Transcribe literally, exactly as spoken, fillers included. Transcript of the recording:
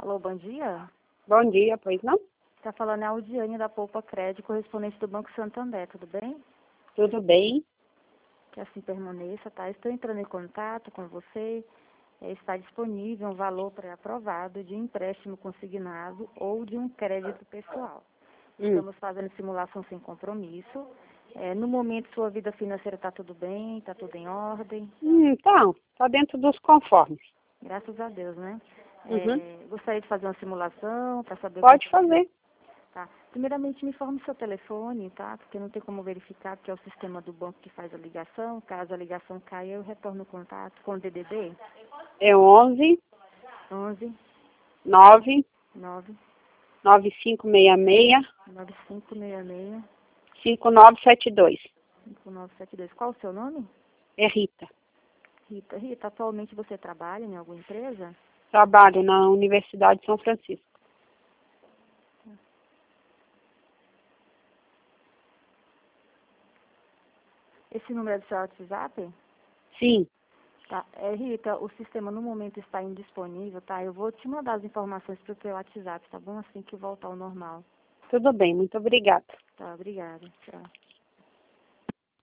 Alô, bom dia. Bom dia, pois não? Está falando é a Audiane da Poupa Crédito, correspondente do Banco Santander, tudo bem? Tudo bem? Que assim permaneça, tá? Estou entrando em contato com você. É, está disponível um valor pré-aprovado de um empréstimo consignado ou de um crédito pessoal. Hum. Estamos fazendo simulação sem compromisso. É, no momento, sua vida financeira está tudo bem? Está tudo em ordem? Hum, então, tá dentro dos conformes. Graças a Deus, né? Uhum. É, gostaria de fazer uma simulação para saber... Pode o que... fazer. Tá. Primeiramente, me informe seu telefone, tá? Porque não tem como verificar, porque é o sistema do banco que faz a ligação. Caso a ligação caia, eu retorno o contato com o D D D. É onze, onze, nove, nove, nove cinco seis seis, nove cinco seis seis, cinco nove sete dois. cinco nove sete dois. Qual o seu nome? É Rita. Rita. Rita, atualmente você trabalha em alguma empresa? Trabalho na Universidade de São Francisco. Esse número é do seu WhatsApp? Sim. Tá. É, Rita, o sistema no momento está indisponível, tá? Eu vou te mandar as informações para o teu WhatsApp, tá bom? Assim que voltar ao normal. Tudo bem, muito obrigada. Tá, obrigada. Tchau.